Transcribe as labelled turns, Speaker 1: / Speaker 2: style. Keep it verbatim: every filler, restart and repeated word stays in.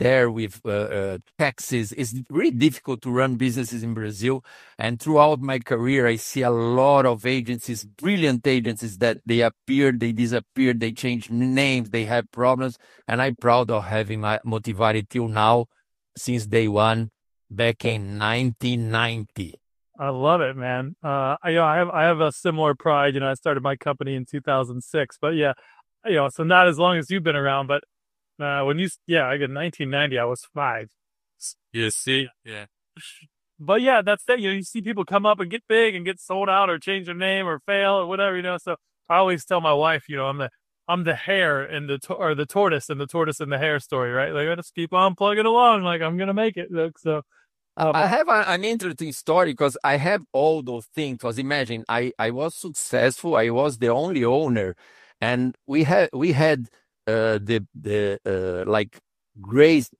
Speaker 1: there with uh, uh, taxes. It's really difficult to run businesses in Brazil. And throughout my career, I see a lot of agencies, brilliant agencies that they appear, they disappear, they change names, they have problems. And I'm proud of having my Motivare till now, since day one, back in nineteen ninety.
Speaker 2: I love it, man. Uh, I, you know, I have I have a similar pride. You know, I started my company in two thousand six, but yeah, you know, so not as long as you've been around, but uh, when you, yeah, I got nineteen ninety, I was five.
Speaker 3: You see? Yeah.
Speaker 2: But yeah, that's that. You know, you see people come up and get big and get sold out or change their name or fail or whatever. You know, so I always tell my wife, you know, I'm the I'm the hare and the to- or the tortoise and the tortoise and the hare story, right? Like I just keep on plugging along, like I'm gonna make it. Look, so.
Speaker 1: Uh, I have a, an interesting story because I have all those things. Because imagine, I, I was successful. I was the only owner, and we had we had uh, the the uh, like great